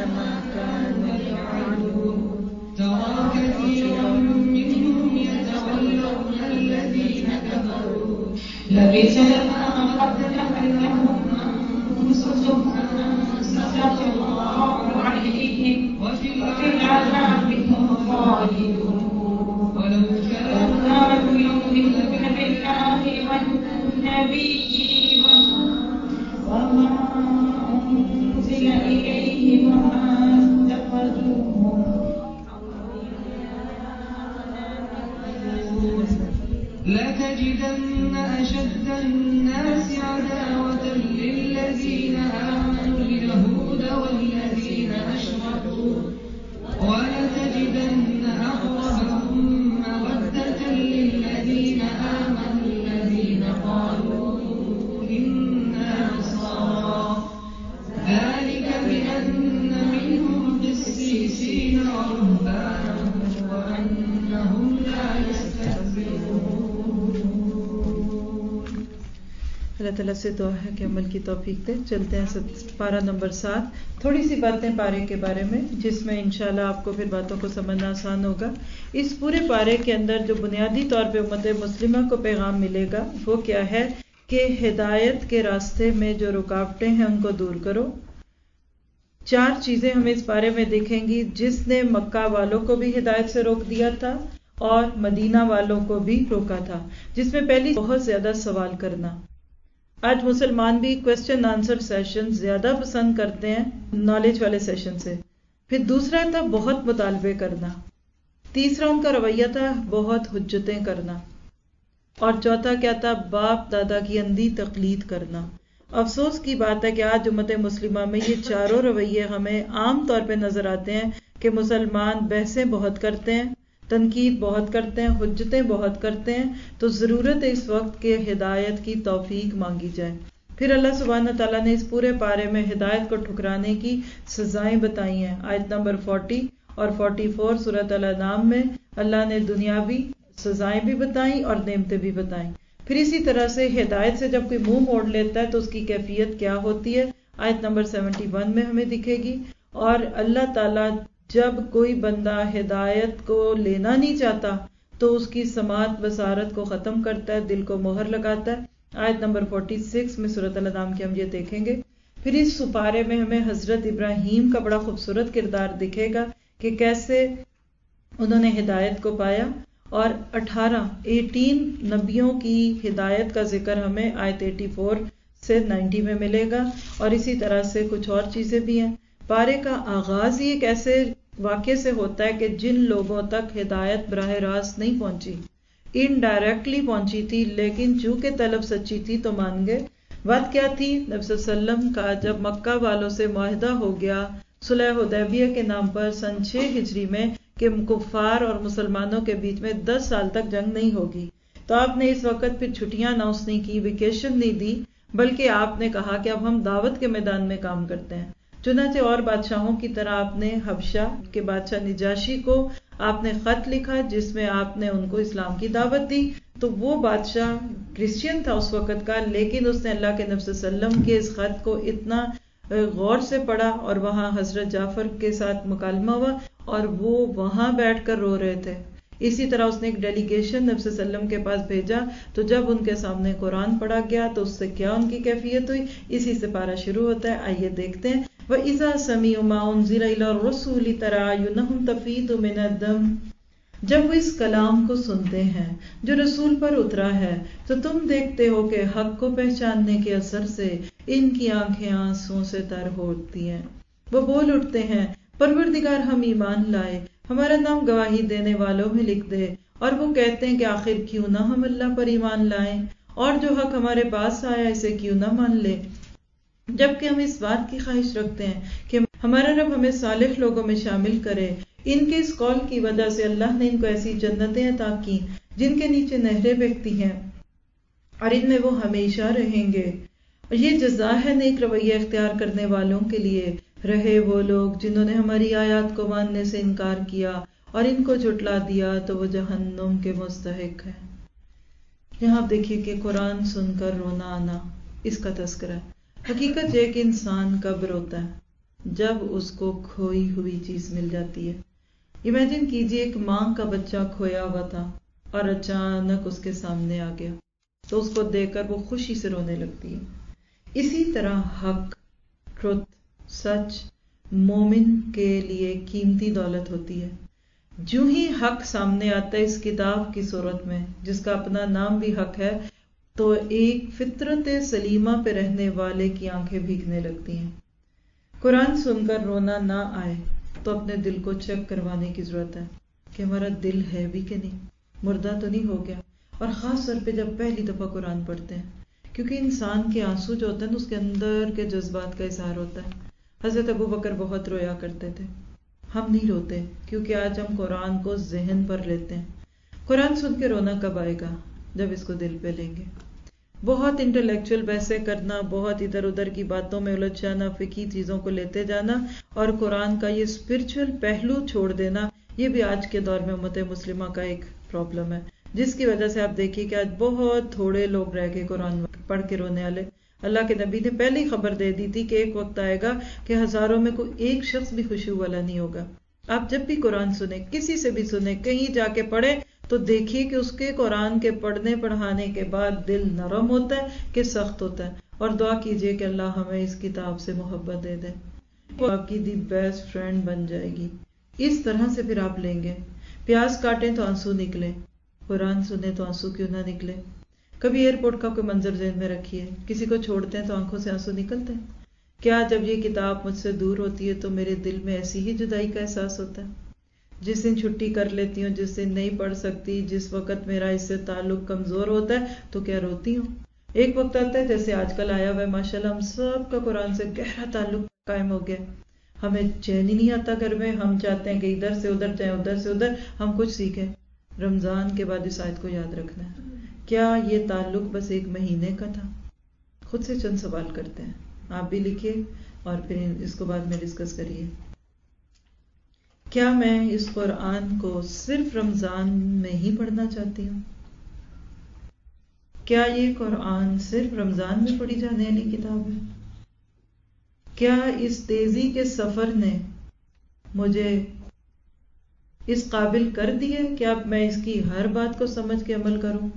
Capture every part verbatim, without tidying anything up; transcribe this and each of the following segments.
ما كانوا يفعلون. ترى كثيرا منهم يتولون الذين كفروا لبئس ما قدمت لهم أنفسهم أن سخط الله عليهم وفي العذاب هم خالدون. ولو كانوا يؤمنون بالله والنبي وما أنزل إليه وما اتخذوهم لتجدن أشد الناس عداوة للذين آمنوا اليهود والذين أشركوا ولتجدن أقربهم مودة للذين آمنوا الذين قالوا إنا نصارى ذلك بأن منهم قسيسين ورهبانا وأنهم لا يستكبرون. اللہ تعالیٰ سے دعا ہے کہ عمل کی توفیق دے. چلتے ہیں پارہ نمبر سات. تھوڑی سی باتیں پارے کے بارے میں جس میں انشاءاللہ آپ کو پھر باتوں کو سمجھنا آسان ہوگا. اس پورے پارے کے اندر جو بنیادی طور پہ امت مسلمہ کو پیغام ملے گا وہ کیا ہے کہ ہدایت کے راستے میں جو رکاوٹیں ہیں ان کو دور کرو. چار چیزیں ہمیں اس بارے میں دکھیں گی جس نے مکہ والوں کو بھی ہدایت سے روک دیا تھا اور مدینہ والوں کو بھی روکا تھا. جس میں پہلی بہت زیادہ سوال کرنا. آج مسلمان بھی کوسچن آنسر سیشن زیادہ پسند کرتے ہیں نالج والے سیشن سے. پھر دوسرا تھا بہت مطالبے کرنا. تیسرا ان کا رویہ تھا بہت حجتیں کرنا. اور چوتھا کیا تھا باپ دادا کی اندھی تقلید کرنا. افسوس کی بات ہے کہ آج امت مسلمہ میں یہ چاروں رویے ہمیں عام طور پہ نظر آتے ہیں کہ مسلمان بحثیں بہت کرتے ہیں، تنقید بہت کرتے ہیں، حجتیں بہت کرتے ہیں. تو ضرورت ہے اس وقت کہ ہدایت کی توفیق مانگی جائے. پھر اللہ سبحانہ تعالیٰ نے اس پورے پارے میں ہدایت کو ٹھکرانے کی سزائیں بتائی ہیں. آیت نمبر فورٹی اور فورٹی فور سورۃ الانعام میں اللہ نے دنیاوی سزائیں بھی بتائیں اور نعمتیں بھی بتائیں. پھر اسی طرح سے ہدایت سے جب کوئی منہ موڑ لیتا ہے تو اس کی کیفیت کیا ہوتی ہے آیت نمبر سیونٹی ون میں ہمیں دکھے گی. اور اللہ تعالیٰ جب کوئی بندہ ہدایت کو لینا نہیں چاہتا تو اس کی سماعت بصارت کو ختم کرتا ہے، دل کو مہر لگاتا ہے. آیت نمبر فورٹی سکس میں سورۃ الانعام کے ہم یہ دیکھیں گے. پھر اس سپارے میں ہمیں حضرت ابراہیم کا بڑا خوبصورت کردار دکھے گا کہ کیسے انہوں نے ہدایت کو پایا. اور اٹھارہ ایٹین نبیوں کی ہدایت کا ذکر ہمیں آیت ایٹی فور سے نائنٹی میں ملے گا. اور اسی طرح سے کچھ اور چیزیں بھی ہیں. پارے کا آغاز ہی ایک ایسے واقعے سے ہوتا ہے کہ جن لوگوں تک ہدایت براہ راست نہیں پہنچی، انڈائریکٹلی پہنچی تھی، لیکن چونکہ طلب سچی تھی تو مان گئے. بات کیا تھی؟ نبی صلی اللہ علیہ وسلم کا جب مکہ والوں سے معاہدہ ہو گیا صلح حدیبیہ کے نام پر سن چھ ہجری میں کہ کفار اور مسلمانوں کے بیچ میں دس سال تک جنگ نہیں ہوگی، تو آپ نے اس وقت پھر چھٹیاں اناؤنس نہیں کی، ویکیشن نہیں دی، بلکہ آپ نے کہا کہ اب ہم دعوت کے میدان میں کام کرتے ہیں. چنانچہ اور بادشاہوں کی طرح آپ نے حبشہ کے بادشاہ نجاشی کو آپ نے خط لکھا جس میں آپ نے ان کو اسلام کی دعوت دی. تو وہ بادشاہ کرسچین تھا اس وقت کا، لیکن اس نے اللہ کے نبی صلی اللہ علیہ وسلم کے اس خط کو اتنا غور سے پڑھا اور وہاں حضرت جعفر کے ساتھ مکالمہ ہوا اور وہ وہاں بیٹھ کر رو رہے تھے. اسی طرح اس نے ایک ڈیلیگیشن نبی صلی اللہ علیہ وسلم کے پاس بھیجا، تو جب ان کے سامنے قرآن پڑھا گیا تو اس سے کیا ان کی کیفیت ہوئی. اسی سے پارہ شروع ہوتا ہے. آئیے دیکھتے ہیں. وَإِذَا سَمِعُوا مَا أُنزِلَ إِلَى الرَّسُولِ تَرَىٰ أَعْيُنَهُمْ تَفِيضُ مِنَ الدَّمْعِ. جب وہ اس کلام کو سنتے ہیں جو رسول پر اترا ہے تو تم دیکھتے ہو کہ حق کو پہچاننے کے اثر سے ان کی آنکھیں آنسوں سے تر ہوتی ہیں. وہ بول اٹھتے ہیں پروردگار ہم ایمان لائے، ہمارا نام گواہی دینے والوں میں لکھ دے. اور وہ کہتے ہیں کہ آخر کیوں نہ ہم اللہ پر ایمان لائیں اور جو حق ہمارے پاس آیا اسے کیوں نہ مان لے، جبکہ ہم اس بات کی خواہش رکھتے ہیں کہ ہمارا رب ہمیں صالح لوگوں میں شامل کرے. ان کے اس قول کی وجہ سے اللہ نے ان کو ایسی جنتیں عطا کی جن کے نیچے نہریں بہتی ہیں اور ان میں وہ ہمیشہ رہیں گے. اور یہ جزا ہے نیک رویہ اختیار کرنے والوں کے لیے. رہے وہ لوگ جنہوں نے ہماری آیات کو ماننے سے انکار کیا اور ان کو جھٹلا دیا تو وہ جہنم کے مستحق ہیں. یہاں آپ دیکھیے کہ قرآن سن کر رونا آنا اس کا تذکرہ ہے. حقیقت یہ کہ انسان کب روتا ہے؟ جب اس کو کھوئی ہوئی چیز مل جاتی ہے. امیجن کیجئے ایک ماں کا بچہ کھویا ہوا تھا اور اچانک اس کے سامنے آ گیا تو اس کو دیکھ کر وہ خوشی سے رونے لگتی ہے. اسی طرح حق، ٹروتھ، سچ مومن کے لیے قیمتی دولت ہوتی ہے. جو ہی حق سامنے آتا ہے اس کتاب کی صورت میں، جس کا اپنا نام بھی حق ہے، تو ایک فطرت سلیمہ پہ رہنے والے کی آنکھیں بھیگنے لگتی ہیں. قرآن سن کر رونا نہ آئے تو اپنے دل کو چیک کروانے کی ضرورت ہے کہ ہمارا دل ہے بھی کہ نہیں، مردہ تو نہیں ہو گیا. اور خاص طور پہ جب پہلی دفعہ قرآن پڑھتے ہیں، کیونکہ انسان کے آنسو جو ہوتے ہیں نا، اس کے اندر کے جذبات کا اظہار ہوتا ہے. حضرت ابو بکر بہت رویا کرتے تھے. ہم نہیں روتے کیونکہ آج ہم قرآن کو ذہن پر لیتے ہیں. قرآن سن کے رونا کب آئے گا؟ جب اس کو دل پہ لیں گے. بہت انٹلیکچوئل بحثیں کرنا، بہت ادھر ادھر کی باتوں میں الجھ جانا، فقہی چیزوں کو لیتے جانا اور قرآن کا یہ اسپرچل پہلو چھوڑ دینا، یہ بھی آج کے دور میں امت مسلمہ کا ایک پرابلم ہے، جس کی وجہ سے آپ دیکھیے کہ آج بہت تھوڑے لوگ رہ گئے قرآن پڑھ کے رونے والے. اللہ کے نبی نے پہلے ہی خبر دے دی تھی کہ ایک وقت آئے گا کہ ہزاروں میں کوئی ایک شخص بھی خوشی والا نہیں ہوگا. آپ جب بھی قرآن سنیں، کسی سے بھی سنیں، کہیں جا کے پڑھیں، تو دیکھیے کہ اس کے قرآن کے پڑھنے پڑھانے کے بعد دل نرم ہوتا ہے کہ سخت ہوتا ہے. اور دعا کیجئے کہ اللہ ہمیں اس کتاب سے محبت دے دے، وہ آپ کی دی بیسٹ فرینڈ بن جائے گی. اس طرح سے پھر آپ لیں گے. پیاز کاٹیں تو آنسو نکلے، قرآن سنیں تو آنسو کیوں نہ نکلے. کبھی ایئرپورٹ کا کوئی منظر ذہن میں رکھیے، کسی کو چھوڑتے ہیں تو آنکھوں سے آنسو نکلتے ہیں. کیا جب یہ کتاب مجھ سے دور ہوتی ہے تو میرے دل میں ایسی ہی جدائی کا احساس ہوتا ہے؟ جس دن چھٹی کر لیتی ہوں، جس دن نہیں پڑھ سکتی، جس وقت میرا اس سے تعلق کمزور ہوتا ہے تو کیا روتی ہوں. ایک وقت آتا ہے جیسے آج کل آیا ہوا ہے، ماشاءاللہ ہم سب کا قرآن سے گہرا تعلق قائم ہو گیا. ہمیں چین ہی نہیں آتا گھر میں، ہم چاہتے ہیں کہ ادھر سے ادھر جائیں، ادھر سے ادھر ہم کچھ سیکھیں. رمضان کے بعد اس آیت کو یاد رکھنا ہے. کیا یہ تعلق بس ایک مہینے کا تھا؟ خود سے چند سوال کرتے ہیں. آپ بھی لکھیے اور پھر اس کو بعد میں ڈسکس کریے. کیا میں اس قرآن کو صرف رمضان میں ہی پڑھنا چاہتی ہوں؟ کیا یہ قرآن صرف رمضان میں پڑھی جانے والی کتاب ہے؟ کیا اس تیزی کے سفر نے مجھے اس قابل کر دیا کہ اب میں اس کی ہر بات کو سمجھ کے عمل کروں؟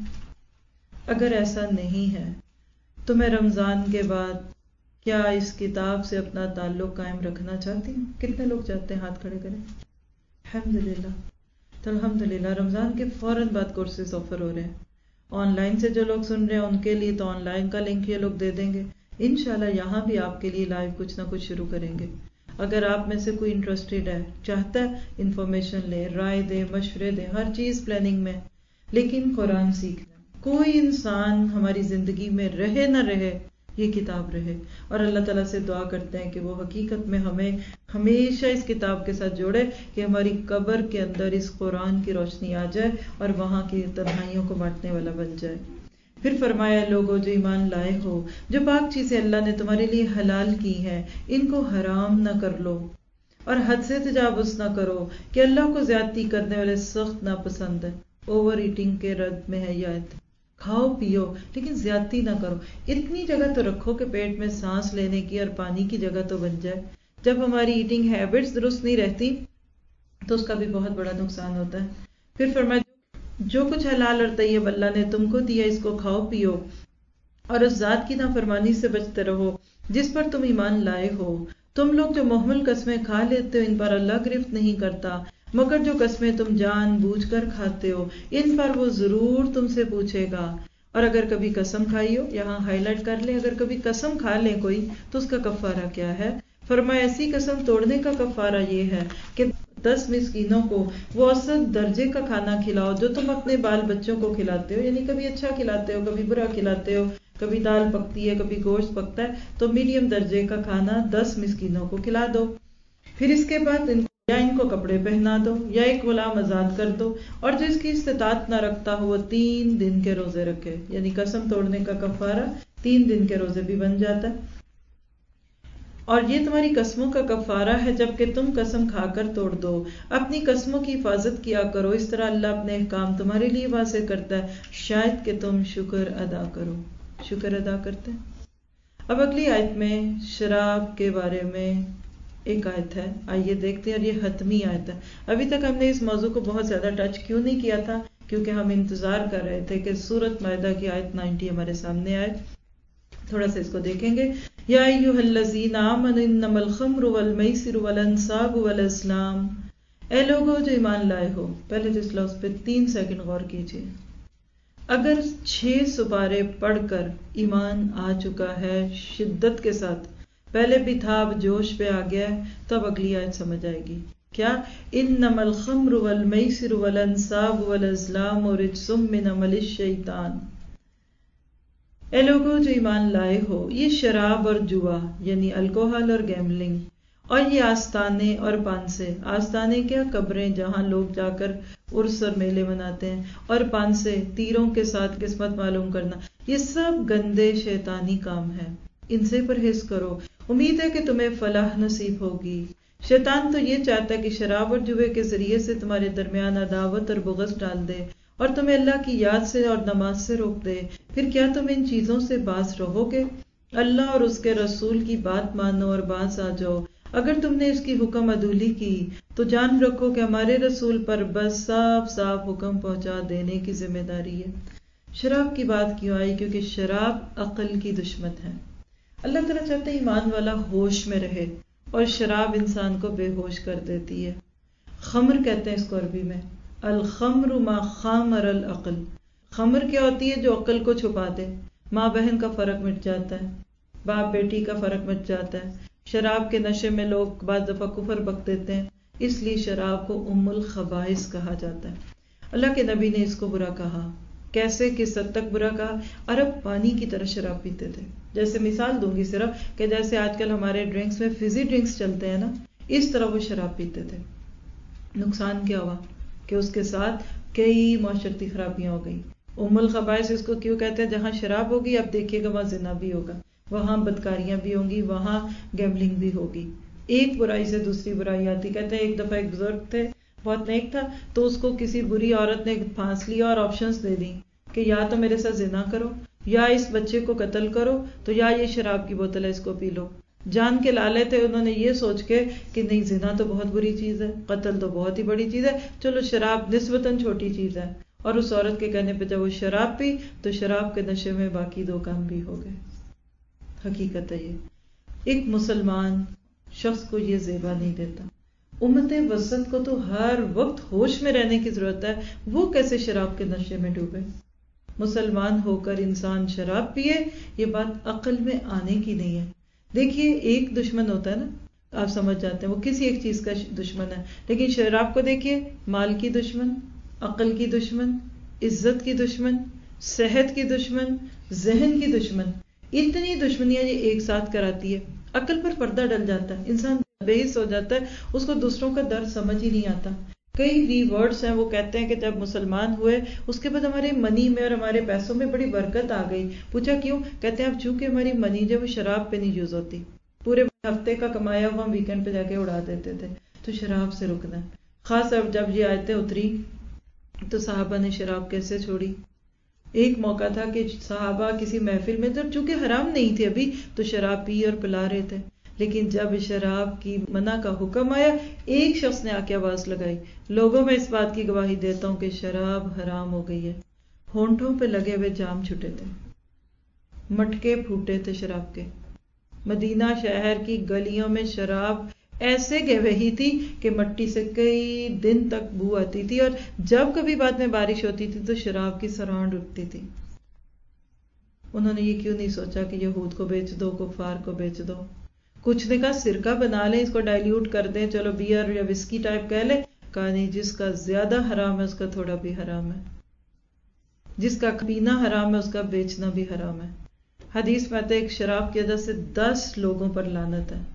اگر ایسا نہیں ہے تو میں رمضان کے بعد کیا اس کتاب سے اپنا تعلق قائم رکھنا چاہتی ہوں؟ کتنے لوگ چاہتے ہیں؟ ہاتھ کھڑے کریں. الحمدللہ. تو الحمدللہ رمضان کے فوراً بعد کورسز آفر ہو رہے ہیں. آن لائن سے جو لوگ سن رہے ہیں ان کے لیے تو آن لائن کا لنک یہ لوگ دے دیں گے. انشاءاللہ یہاں بھی آپ کے لیے لائیو کچھ نہ کچھ شروع کریں گے. اگر آپ میں سے کوئی انٹرسٹیڈ ہے، چاہتا ہے انفارمیشن لے، رائے دے، مشورے دے، ہر چیز پلاننگ میں، لیکن قرآن سیکھنا. کوئی انسان ہماری زندگی میں رہے نہ رہے، یہ کتاب رہے. اور اللہ تعالیٰ سے دعا کرتے ہیں کہ وہ حقیقت میں ہمیں ہمیشہ اس کتاب کے ساتھ جوڑے، کہ ہماری قبر کے اندر اس قرآن کی روشنی آ جائے اور وہاں کی تنہائیوں کو بانٹنے والا بن جائے. پھر فرمایا، لوگوں جو ایمان لائے ہو، جو پاک چیزیں اللہ نے تمہارے لیے حلال کی ہیں ان کو حرام نہ کر لو اور حد سے تجاوز نہ کرو، کہ اللہ کو زیادتی کرنے والے سخت ناپسند ہے. اوور ایٹنگ کے رد میں ہے یہ آیت. کھاؤ پیو لیکن زیادتی نہ کرو. اتنی جگہ تو رکھو کہ پیٹ میں سانس لینے کی اور پانی کی جگہ تو بن جائے. جب ہماری ایٹنگ ہیبٹس درست نہیں رہتی تو اس کا بھی بہت بڑا نقصان ہوتا ہے. پھر فرمایا، جو کچھ حلال اور طیب اللہ نے تم کو دیا اس کو کھاؤ پیو اور اس ذات کی نافرمانی سے بچتے رہو جس پر تم ایمان لائے ہو. تم لوگ جو محمل قسمیں کھا لیتے ہو ان پر اللہ گرفت نہیں کرتا، مگر جو قسمیں تم جان بوجھ کر کھاتے ہو ان پر وہ ضرور تم سے پوچھے گا. اور اگر کبھی قسم کھائی ہو، یہاں ہائی لائٹ کر لیں، اگر کبھی قسم کھا لیں کوئی تو اس کا کفارہ کیا ہے؟ فرمایا، ایسی قسم توڑنے کا کفارہ یہ ہے کہ دس مسکینوں کو وہ اوسط درجے کا کھانا کھلاؤ جو تم اپنے بال بچوں کو کھلاتے ہو. یعنی کبھی اچھا کھلاتے ہو، کبھی برا کھلاتے ہو، کبھی دال پکتی ہے، کبھی گوشت پکتا ہے، تو میڈیم درجے کا کھانا دس مسکینوں کو کھلا دو. پھر اس کے بعد ان یا ان کو کپڑے پہنا دو یا ایک غلام آزاد کر دو. اور جو اس کی استطاعت نہ رکھتا ہو وہ تین دن کے روزے رکھے. یعنی قسم توڑنے کا کفارہ تین دن کے روزے بھی بن جاتا ہے. اور یہ تمہاری قسموں کا کفارہ ہے جبکہ تم قسم کھا کر توڑ دو. اپنی قسموں کی حفاظت کیا کرو، اس طرح اللہ اپنے احکام تمہارے لیے واضح کرتا ہے، شاید کہ تم شکر ادا کرو. شکر ادا کرتے ہیں. اب اگلی آیت میں شراب کے بارے میں ایک آیت ہے، آئیے دیکھتے ہیں، اور یہ حتمی آیت ہے۔ ابھی تک ہم نے اس موضوع کو بہت زیادہ ٹچ کیوں نہیں کیا تھا؟ کیونکہ ہم انتظار کر رہے تھے کہ سورۃ مائدہ کی آیت نائنٹی ہمارے سامنے آئے۔ تھوڑا سا اس کو دیکھیں گے۔ یا ایھا الذین آمنوا انما الخمر والمیسر والانصاب والازلام، اے لوگو جو ایمان لائے ہو۔ پہلے تو اس لفظ پہ تین سیکنڈ غور کیجیے۔ اگر چھ سپارے پڑھ کر ایمان آ چکا ہے شدت کے ساتھ، پہلے بھی تھا اب جوش پہ آ گیا ہے، تو اب اگلی آیت سمجھ آئے گی کیا؟ انما الخمر والمیسر والانصاب والازلام رجس من عمل الشیطان، اے لوگوں جو ایمان لائے ہو، یہ شراب اور جوا یعنی الکوہل اور گیملنگ، اور یہ آستانے اور پانسے، آستانے کیا؟ قبریں جہاں لوگ جا کر عرس اور میلے مناتے ہیں، اور پانسے تیروں کے ساتھ قسمت معلوم کرنا، یہ سب گندے شیطانی کام ہیں، ان سے پرہیز کرو، امید ہے کہ تمہیں فلاح نصیب ہوگی۔ شیطان تو یہ چاہتا ہے کہ شراب اور جوے کے ذریعے سے تمہارے درمیان عداوت اور بغض ڈال دے، اور تمہیں اللہ کی یاد سے اور نماز سے روک دے۔ پھر کیا تم ان چیزوں سے باز رہو گے؟ اللہ اور اس کے رسول کی بات مانو اور باز آ جاؤ۔ اگر تم نے اس کی حکم عدولی کی تو جان رکھو کہ ہمارے رسول پر بس صاف صاف حکم پہنچا دینے کی ذمہ داری ہے۔ شراب کی بات کیوں آئی؟ کیونکہ شراب عقل کی دشمن ہے۔ اللہ تعالیٰ چاہتے ہیں ایمان والا ہوش میں رہے، اور شراب انسان کو بے ہوش کر دیتی ہے۔ خمر کہتے ہیں اس کو عربی میں، الخمر ما خامر العقل۔ خمر کیا ہوتی ہے؟ جو عقل کو چھپا دے۔ ماں بہن کا فرق مٹ جاتا ہے، باپ بیٹی کا فرق مٹ جاتا ہے۔ شراب کے نشے میں لوگ بعض دفعہ کفر بک دیتے ہیں، اس لیے شراب کو ام الخبائث کہا جاتا ہے۔ اللہ کے نبی نے اس کو برا کہا۔ کیسے؟ کس حد تک برا کہا؟ عرب پانی کی طرح شراب پیتے تھے۔ جیسے مثال دوں گی صرف کہ جیسے آج کل ہمارے ڈرنکس میں فزی ڈرنکس چلتے ہیں نا، اس طرح وہ شراب پیتے تھے۔ نقصان کیا ہوا کہ اس کے ساتھ کئی معاشرتی خرابیاں ہو گئی۔ ام الخبائث اس کو کیوں کہتے ہیں؟ جہاں شراب ہوگی آپ دیکھیے گا وہاں زنا بھی ہوگا، وہاں بدکاریاں بھی ہوں گی، وہاں گیملنگ بھی ہوگی۔ ایک برائی سے دوسری برائی آتی۔ کہتے ہیں ایک دفعہ ایک بزرگ تھے، بہت نیک تھا، تو اس کو کسی بری عورت نے پھانس لیا اور آپشنز دے دی کہ یا تو میرے ساتھ زنا کرو، یا اس بچے کو قتل کرو، تو یا یہ شراب کی بوتل ہے اس کو پی لو۔ جان کے لالے تھے، انہوں نے یہ سوچ کے کہ نہیں زنا تو بہت بری چیز ہے، قتل تو بہت ہی بڑی چیز ہے، چلو شراب نسبتاً چھوٹی چیز ہے۔ اور اس عورت کے کہنے پہ جب وہ شراب پی تو شراب کے نشے میں باقی دو کام بھی ہو گئے۔ حقیقت ہے یہ۔ ایک مسلمان شخص کو یہ زیبا نہیں دیتا۔ امت وسط کو تو ہر وقت ہوش میں رہنے کی ضرورت ہے، وہ کیسے شراب کے نشے میں ڈوبے؟ مسلمان ہو کر انسان شراب پیے، یہ بات عقل میں آنے کی نہیں ہے۔ دیکھیے ایک دشمن ہوتا ہے نا، آپ سمجھ جاتے ہیں وہ کسی ایک چیز کا دشمن ہے، لیکن شراب کو دیکھیے، مال کی دشمن، عقل کی دشمن، عزت کی دشمن، صحت کی دشمن، ذہن کی دشمن، اتنی دشمنیاں یہ ایک ساتھ کراتی ہے۔ عقل پر پردہ ڈل جاتا ہے، انسان بے حس ہو جاتا ہے، اس کو دوسروں کا درد سمجھ ہی نہیں آتا۔ کئی ری ورڈز ہیں، وہ کہتے ہیں کہ جب مسلمان ہوئے اس کے بعد ہمارے منی میں اور ہمارے پیسوں میں بڑی برکت آ گئی۔ پوچھا کیوں؟ کہتے ہیں اب چونکہ ہماری منی جو وہ شراب پہ نہیں یوز ہوتی، پورے ہفتے کا کمایا ہوا ہم ویکینڈ پہ جا کے اڑا دیتے تھے، تو شراب سے رکنا ہے۔ خاص اب جب یہ آیتیں اتری تو صحابہ نے شراب کیسے چھوڑی؟ ایک موقع تھا کہ صحابہ کسی محفل میں، جب چونکہ حرام نہیں تھی ابھی، تو شراب پی اور پلا رہے تھے، لیکن جب شراب کی منع کا حکم آیا ایک شخص نے آ کے آواز لگائی، لوگوں میں اس بات کی گواہی دیتا ہوں کہ شراب حرام ہو گئی ہے۔ ہونٹوں پہ لگے ہوئے جام چھٹے تھے، مٹکے پھوٹے تھے شراب کے۔ مدینہ شہر کی گلیوں میں شراب ایسے گہوی تھی کہ مٹی سے کئی دن تک بو آتی تھی، اور جب کبھی بعد میں بارش ہوتی تھی تو شراب کی سرانڈ اٹھتی تھی۔ انہوں نے یہ کیوں نہیں سوچا کہ یہود کو بیچ دو، کفار کو بیچ دو؟ کچھ نے کہا سرکہ بنا لیں، اس کو ڈائلیوٹ کر دیں، چلو بیئر یا وسکی ٹائپ کہہ لیں۔ کہا نہیں، جس کا زیادہ حرام ہے اس کا تھوڑا بھی حرام ہے، جس کا پینا حرام ہے اس کا بیچنا بھی حرام ہے۔ حدیث میں آتا ہے ایک شراب کی وجہ سے دس لوگوں پر لعنت ہے۔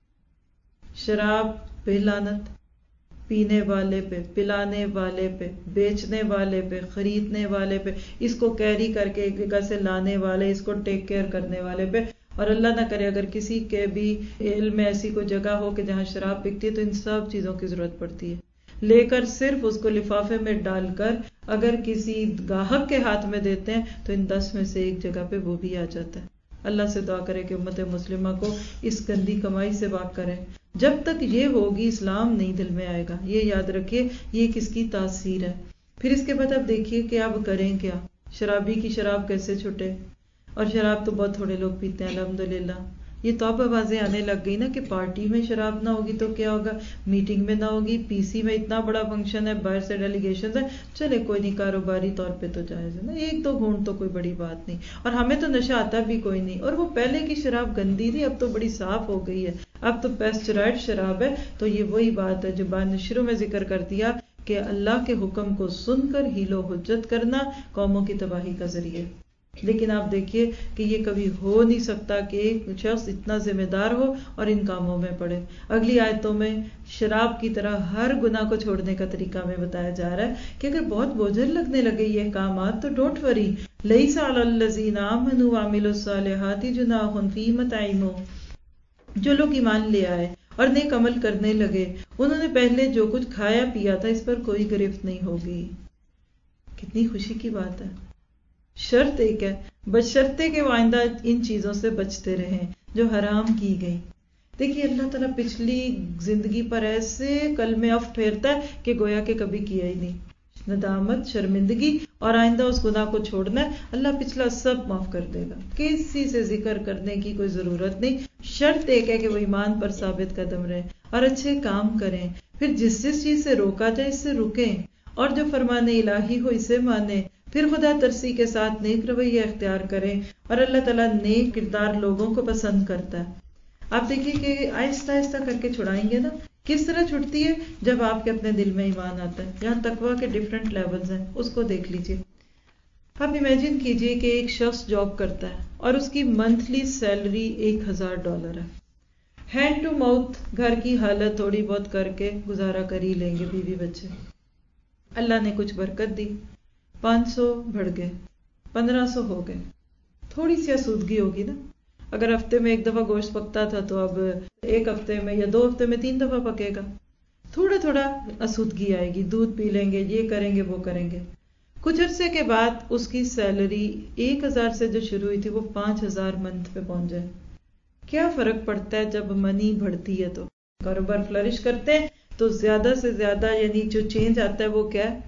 شراب پہ لعنت، پینے والے پہ، پلانے والے پہ، بیچنے والے پہ، خریدنے والے پہ، اس کو کیری کر کے ایک جگہ سے لانے والے، اس کو ٹیک کیئر کرنے والے پہ، اور اللہ نہ کرے اگر کسی کے بھی علم میں ایسی کوئی جگہ ہو کہ جہاں شراب بکتی ہے تو ان سب چیزوں کی ضرورت پڑتی ہے۔ لے کر صرف اس کو لفافے میں ڈال کر اگر کسی گاہک کے ہاتھ میں دیتے ہیں تو ان دس میں سے ایک جگہ پہ وہ بھی آ جاتا ہے۔ اللہ سے دعا کرے کہ امت مسلمہ کو اس گندی کمائی سے پاک کرے. جب تک یہ ہوگی اسلام نہیں دل میں آئے گا. یہ یاد رکھیے یہ کس کی تاثیر ہے. پھر اس کے بعد آپ دیکھیے کہ آپ کریں کیا. شرابی کی شراب کیسے چھٹے, اور شراب تو بہت تھوڑے لوگ پیتے ہیں الحمدللہ. یہ تو اب آوازیں آنے لگ گئی نا کہ پارٹی میں شراب نہ ہوگی تو کیا ہوگا, میٹنگ میں نہ ہوگی, پی سی میں اتنا بڑا فنکشن ہے, باہر سے ڈیلیگیشن ہے, چلے کوئی نہیں کاروباری طور پہ تو جائز ہے نا, ایک دو گھونٹ تو کوئی بڑی بات نہیں. اور ہمیں تو نشہ آتا بھی کوئی نہیں. اور وہ پہلے کی شراب گندی تھی, اب تو بڑی صاف ہو گئی ہے, اب تو پیسچرائڈ شراب ہے. تو یہ وہی بات ہے جو بعد میں شروع میں ذکر کر دیا کہ اللہ کے حکم کو سن کر حیل و حجت کرنا قوموں کی تباہی کا ذریعہ. لیکن آپ دیکھیے کہ یہ کبھی ہو نہیں سکتا کہ ایک شخص اتنا ذمہ دار ہو اور ان کاموں میں پڑے. اگلی آیتوں میں شراب کی طرح ہر گناہ کو چھوڑنے کا طریقہ میں بتایا جا رہا ہے کہ اگر بہت بوجھل لگنے لگے یہ احکامات تو ڈونٹ وری, لیس علی الذین آمنوا وعملوا الصالحات جناح فیما طعموا. جو لوگ ایمان لے آئے اور نیک عمل کرنے لگے انہوں نے پہلے جو کچھ کھایا پیا تھا اس پر کوئی گرفت نہیں ہوگی. کتنی خوشی کی بات ہے. شرط ایک ہے, بشرطے کہ وہ آئندہ ان چیزوں سے بچتے رہیں جو حرام کی گئی. دیکھیے اللہ تعالیٰ پچھلی زندگی پر ایسے کلمے اف پھیرتا ہے کہ گویا کہ کبھی کیا ہی نہیں. ندامت, شرمندگی اور آئندہ اس گناہ کو چھوڑنا ہے, اللہ پچھلا سب معاف کر دے گا. کسی سے ذکر کرنے کی کوئی ضرورت نہیں. شرط ایک ہے کہ وہ ایمان پر ثابت قدم رہیں اور اچھے کام کریں. پھر جس جس چیز سے روکا جائے اس سے رکیں, اور جو فرمان الہی ہو اسے مانیں. پھر خدا ترسی کے ساتھ نیک رویہ اختیار کریں, اور اللہ تعالیٰ نیک کردار لوگوں کو پسند کرتا ہے. آپ دیکھیے کہ آہستہ آہستہ کر کے چھڑائیں گے نا. کس طرح چھٹتی ہے؟ جب آپ کے اپنے دل میں ایمان آتا ہے. یہاں تقویٰ کے ڈفرینٹ لیولز ہیں, اس کو دیکھ لیجئے. آپ امیجن کیجئے کہ ایک شخص جاب کرتا ہے اور اس کی منتھلی سیلری ایک ہزار ڈالر ہے. ہینڈ ٹو ماؤتھ گھر کی حالت تھوڑی بہت کر کے گزارا کر ہی لیں گے, بیوی بچے. اللہ نے کچھ برکت دی, پانچ سو بڑھ گئے, پندرہ سو ہو گئے. تھوڑی سی آسودگی ہوگی نا. اگر ہفتے میں ایک دفعہ گوشت پکتا تھا تو اب ایک ہفتے میں یا دو ہفتے میں تین دفعہ پکے گا. تھوڑا تھوڑا آسودگی آئے گی, دودھ پی لیں گے, یہ کریں گے, وہ کریں گے. کچھ عرصے کے بعد اس کی سیلری ایک ہزار سے جو شروع ہوئی تھی وہ پانچ ہزار منتھ پہ پہنچ جائے. کیا فرق پڑتا ہے جب منی بڑھتی ہے؟ تو کاروبار فلرش کرتے ہیں تو زیادہ سے زیادہ یعنی جو چینج آتا ہے وہ کیا ہے؟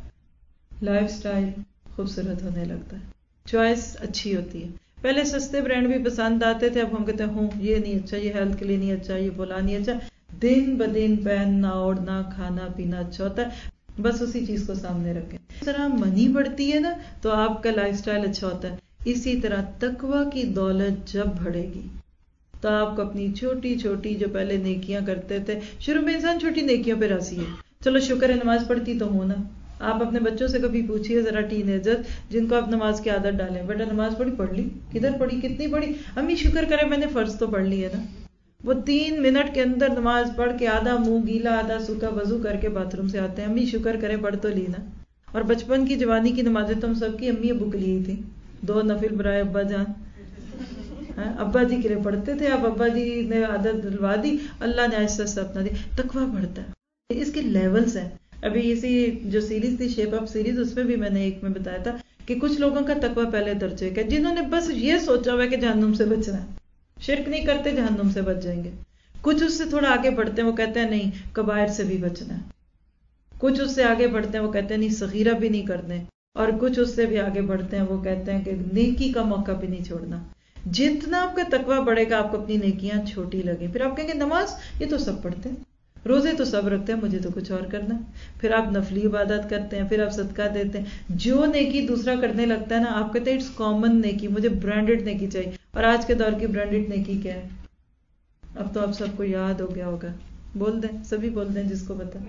لائف سٹائل خوبصورت ہونے لگتا ہے, چوائس اچھی ہوتی ہے. پہلے سستے برانڈ بھی پسند آتے تھے, اب ہم کہتے ہیں ہوں یہ نہیں اچھا, یہ ہیلتھ کے لیے نہیں اچھا, یہ فلاں نہیں اچھا. دن بدن پہننا اوڑھنا کھانا پینا اچھا ہوتا ہے, بس اسی چیز کو سامنے رکھیں. اس طرح منی بڑھتی ہے نا تو آپ کا لائف سٹائل اچھا ہوتا ہے. اسی طرح تقویٰ کی دولت جب بڑھے گی تو آپ کو اپنی چھوٹی چھوٹی جو پہلے نیکیاں کرتے تھے, شروع میں انسان چھوٹی نیکیوں پہ راضی ہے, چلو شکر ہے نماز پڑھتی تو ہوں نا. آپ اپنے بچوں سے کبھی پوچھیے ذرا, ٹین ایجر جن کو آپ نماز کی عادت ڈالیں, بیٹا نماز پڑھی؟ پڑھ لی. کدھر پڑھی؟ کتنی پڑھی؟ امی شکر کرے میں نے فرض تو پڑھ لی ہے نا. وہ تین منٹ کے اندر نماز پڑھ کے آدھا منہ گیلا آدھا سوکھا وضو کر کے باتھ روم سے آتے ہیں, امی شکر کرے پڑھ تو لی نا. اور بچپن کی جوانی کی نمازیں تو ہم سب کی امی ابو کے لیے تھی, دو نفل برائے ابا جان, ابا جی کے لیے پڑھتے تھے. اب ابا جی نے عادت دلوا دی, اللہ نے آہستہ آہستہ اپنا دی. تقویٰ بڑھتا ہے. اس کے لیولز ہیں. ابھی اسی جو سیریز تھی شیپ اپ سیریز, اس میں بھی میں نے ایک میں بتایا تھا کہ کچھ لوگوں کا تقویٰ پہلے درجے کا, جنہوں نے بس یہ سوچا ہوا ہے کہ جہنم سے بچنا ہے, شرک نہیں کرتے جہنم سے بچ جائیں گے. کچھ اس سے تھوڑا آگے بڑھتے ہیں, وہ کہتے ہیں نہیں کبائر سے بھی بچنا ہے. کچھ اس سے آگے بڑھتے ہیں, وہ کہتے ہیں نہیں صغیرہ بھی نہیں کرنے. اور کچھ اس سے بھی آگے بڑھتے ہیں, وہ کہتے ہیں کہ نیکی کا موقع بھی نہیں چھوڑنا. جتنا آپ کا تقویٰ بڑھے گا آپ کو اپنی نیکیاں چھوٹی لگیں. پھر آپ کہیں گے نماز یہ تو سب پڑھتے ہیں, روزے تو سب رکھتے ہیں, مجھے تو کچھ اور کرنا. پھر آپ نفلی عبادت کرتے ہیں, پھر آپ صدقہ دیتے ہیں. جو نیکی دوسرا کرنے لگتا ہے نا, آپ کہتے ہیں اٹس کامن نیکی, مجھے برانڈڈ نیکی چاہیے. اور آج کے دور کی برانڈڈ نیکی کیا ہے؟ اب تو آپ سب کو یاد ہو گیا ہوگا, بول دیں, سبھی بول دیں جس کو پتا.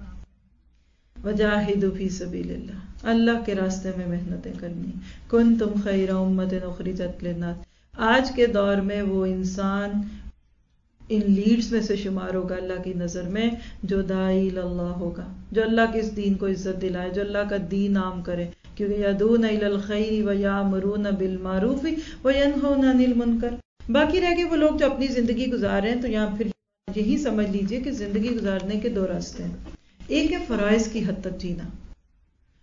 وجاہدوا فی سبیل اللہ, اللہ کے راستے میں محنتیں کرنی. کنتم خیر امۃ اخرجت للناس. آج کے دور میں وہ انسان ان لیڈز میں سے شمار ہوگا اللہ کی نظر میں جو داعی اللہ ہوگا, جو اللہ کے اس دین کو عزت دلائے, جو اللہ کا دین عام کرے. کیونکہ یدعون الی الخیر ویامرون بالمعروف وینہون عن المنکر. باقی رہ گئے وہ لوگ جو اپنی زندگی گزار رہے ہیں. تو یہاں پھر یہی سمجھ لیجئے کہ زندگی گزارنے کے دو راستے ہیں. ایک ہے فرائض کی حد تک جینا,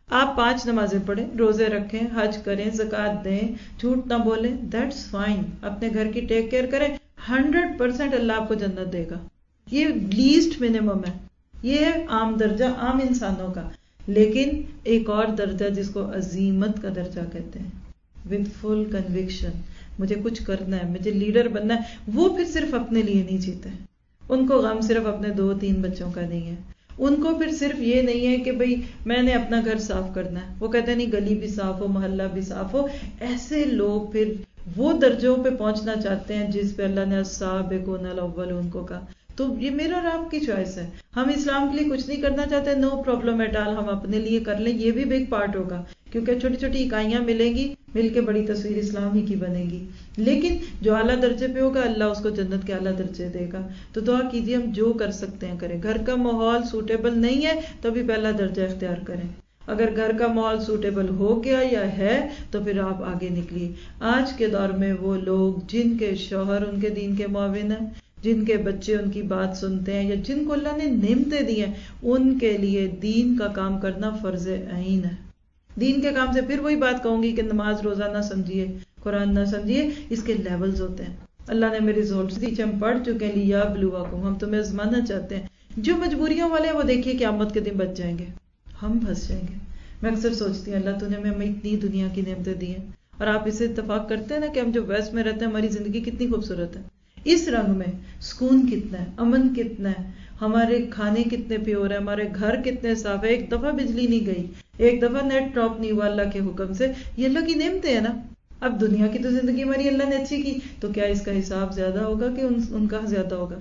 آپ پانچ نمازیں پڑھیں، روزے رکھیں، حج کریں، زکوٰۃ دیں، جھوٹ نہ بولیں، دیٹس فائن. اپنے گھر کی ٹیک کیئر کریں، ہنڈریڈ پرسینٹ اللہ آپ کو جنت دے گا. یہ لیسٹ منیمم ہے. یہ ہے عام درجہ عام انسانوں کا. لیکن ایک اور درجہ جس کو عزیمت کا درجہ کہتے ہیں، with full conviction، مجھے کچھ کرنا ہے، مجھے لیڈر بننا ہے، وہ پھر صرف اپنے لیے نہیں جیتے. ان کو غم صرف اپنے دو تین بچوں کا نہیں ہے. ان کو پھر صرف یہ نہیں ہے کہ بھئی میں نے اپنا گھر صاف کرنا ہے. وہ کہتے ہیں نہیں گلی بھی صاف ہو، محلہ بھی صاف ہو. ایسے لوگ پھر وہ درجوں پہ پہنچنا چاہتے ہیں جس پہ اللہ نے السابقون الاولون کو کہا. تو یہ میرا اور آپ کی چوائس ہے. ہم اسلام کے لیے کچھ نہیں کرنا چاہتے، نو پرابلم ایٹ آل، ہم اپنے لیے کر لیں. یہ بھی بگ پارٹ ہوگا کیونکہ چھوٹی چھوٹی اکائیاں ملیں گی، مل کے بڑی تصویر اسلام ہی کی بنے گی. لیکن جو اعلیٰ درجے پہ ہوگا اللہ اس کو جنت کے اعلیٰ درجے دے گا. تو دعا کیجیے ہم جو کر سکتے ہیں کریں. گھر کا ماحول سوٹیبل نہیں ہے تو بھی پہلا درجہ اختیار کریں. اگر گھر کا ماحول سوٹیبل ہو گیا یا ہے تو پھر آپ آگے نکلیے. آج کے دور میں وہ لوگ جن کے شوہر ان کے دین کے معاون ہیں، جن کے بچے ان کی بات سنتے ہیں، یا جن کو اللہ نے نعمتیں دی ہیں، ان کے لیے دین کا کام کرنا فرض عین ہے. دین کے کام سے پھر وہی بات کہوں گی کہ نماز روزہ نہ سمجھیے، قرآن نہ سمجھیے، اس کے لیولز ہوتے ہیں. اللہ نے میری زور سے ہم پڑھ چکے ہیں لیبلوکم، ہم تمہیں آزمانا چاہتے ہیں. جو مجبوریوں والے ہیں وہ دیکھیے قیامت کے دن بچ جائیں گے، ہم پھنس جائیں گے. میں اکثر سوچتی ہوں اللہ تو نے ہمیں اتنی دنیا کی نعمتیں دی ہیں، اور آپ اسے اتفاق کرتے ہیں نا کہ ہم جو ویسٹ میں رہتے ہیں ہماری زندگی کتنی خوبصورت ہے. اس رنگ میں سکون کتنا ہے، امن کتنا ہے، ہمارے کھانے کتنے پیور ہیں، ہمارے گھر کتنے صاف ہے. ایک دفعہ بجلی نہیں گئی، ایک دفعہ نیٹ ڈراپ نہیں ہوا اللہ کے حکم سے. یہ اللہ کی نعمتیں ہیں نا. اب دنیا کی تو زندگی ہماری اللہ نے اچھی کی، تو کیا اس کا حساب زیادہ ہوگا کہ ان, ان کا زیادہ ہوگا؟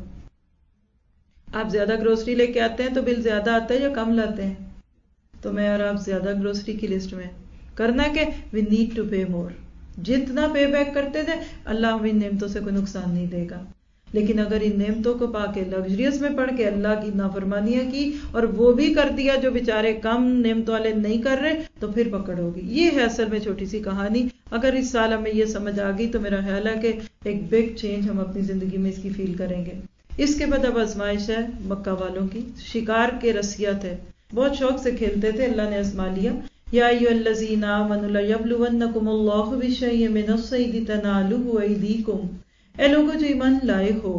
آپ زیادہ گروسری لے کے آتے ہیں تو بل زیادہ آتا ہے یا کم لاتے ہیں؟ تو میں اور آپ زیادہ گروسری کی لسٹ میں. کرنا کہ وی نیڈ ٹو پے مور. جتنا پے بیک کرتے تھے اللہ ہمیں ان نعمتوں سے کوئی نقصان نہیں دے گا. لیکن اگر ان نعمتوں کو پا کے لگژریس میں پڑھ کے اللہ کی نافرمانیاں کی اور وہ بھی کر دیا جو بیچارے کم نعمتوں والے نہیں کر رہے، تو پھر پکڑ ہوگی. یہ ہے اصل میں چھوٹی سی کہانی. اگر اس سال ہمیں یہ سمجھ آ گئی تو میرا خیال ہے کہ ایک بگ چینج ہم اپنی زندگی میں اس کی فیل کریں گے. اس کے بعد اب آزمائش ہے مکہ والوں کی. شکار کے رسیہ تھے، بہت شوق سے کھیلتے تھے، اللہ نے آزما لیا. یا ایھا الذین آمنوا لیبلونکم اللہ بشیء من الصید تنالہ ایدیکم. اے لوگوں جو ایمان لائے ہو،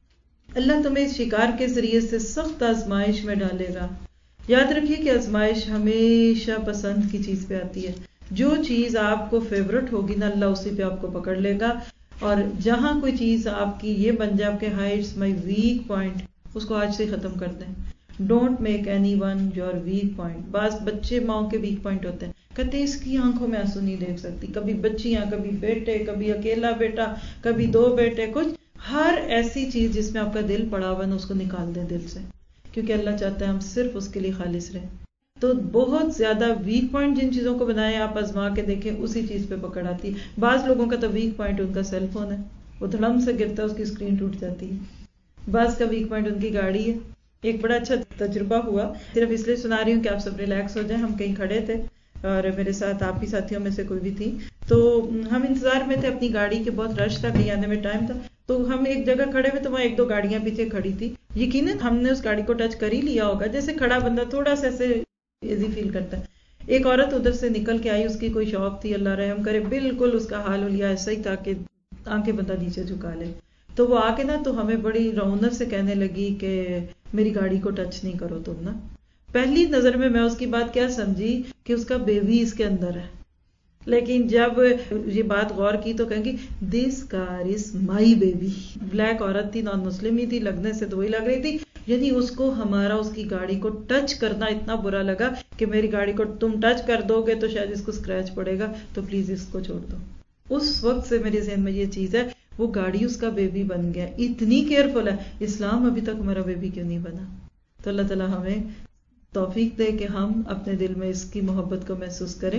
اللہ تمہیں اس شکار کے ذریعے سے سخت آزمائش میں ڈالے گا. یاد رکھیے کہ آزمائش ہمیشہ پسند کی چیز پہ آتی ہے. جو چیز آپ کو فیورٹ ہوگی نا اللہ اسی پہ آپ کو پکڑ لے گا. اور جہاں کوئی چیز آپ کی یہ بن جائے آپ کے ہائٹس مائی ویک پوائنٹ، اس کو آج سے ختم کر دیں. Don't make anyone your weak ویک پوائنٹ. بعض بچے ماؤں کے ویک پوائنٹ ہوتے ہیں، کہتے ہیں اس کی آنکھوں میں آنسو نہیں دیکھ سکتی. کبھی بچیاں، کبھی بیٹے، کبھی اکیلا بیٹا، کبھی دو بیٹے، کچھ ہر ایسی چیز جس میں آپ کا دل پڑا ہوا ہے اس کو نکال دیں دل سے، کیونکہ اللہ چاہتا ہے ہم صرف اس کے لیے خالص رہیں. تو بہت زیادہ ویک پوائنٹ جن چیزوں کو بنائیں آپ آزما کے دیکھیں اسی چیز پہ پکڑ آتی ہے. بعض لوگوں کا تو ویک پوائنٹ ان کا سیل فون ہے، وہ دھڑم سے گرتا ہے اس کی اسکرین ٹوٹ جاتی ہے. بعض کا ویک پوائنٹ ان کی گاڑی ہے. ایک بڑا اچھا تجربہ ہوا، صرف اس لیے سنا رہی ہوں کہ آپ سب ریلیکس ہو جائیں. ہم کہیں کھڑے تھے اور میرے ساتھ آپ بھی ساتھیوں میں سے کوئی بھی تھی، تو ہم انتظار میں تھے اپنی گاڑی کے، بہت رش تھا، کہیں آنے میں ٹائم تھا. تو ہم ایک جگہ کھڑے ہوئے تو وہاں ایک دو گاڑیاں پیچھے کھڑی تھی. یقیناً ہم نے اس گاڑی کو ٹچ کر ہی لیا ہوگا، جیسے کھڑا بندہ تھوڑا سا ایسے ایزی فیل کرتا ہے. ایک عورت ادھر سے نکل کے آئی، اس کی کوئی شاپ تھی، اللہ رحم کرے، بالکل اس کا حال ہولیا ایسا ہی تھا کہ آنکھیں بندہ نیچے جھکا لے. تو وہ آ کے نا تو ہمیں بڑی رونق سے کہنے لگی کہ میری گاڑی کو ٹچ نہیں کرو تم نا. پہلی نظر میں میں اس کی بات کیا سمجھی کہ اس کا بیبی اس کے اندر ہے، لیکن جب یہ بات غور کی تو کہیں گی دس کار از مائی بیبی. بلیک عورت تھی، نان مسلم ہی تھی، لگنے سے تو وہی لگ رہی تھی. یعنی اس کو ہمارا اس کی گاڑی کو ٹچ کرنا اتنا برا لگا کہ میری گاڑی کو تم ٹچ کر دو گے تو شاید اس کو اسکریچ پڑے گا، تو پلیز اس کو چھوڑ دو. اس وقت سے میرے ذہن میں یہ چیز ہے، وہ گاڑی اس کا بیبی بن گیا. اتنی کیئرفل ہے. اسلام ابھی تک ہمارا بیبی کیوں نہیں بنا؟ تو اللہ تعالیٰ ہمیں توفیق دے کہ ہم اپنے دل میں اس کی محبت کو محسوس کریں.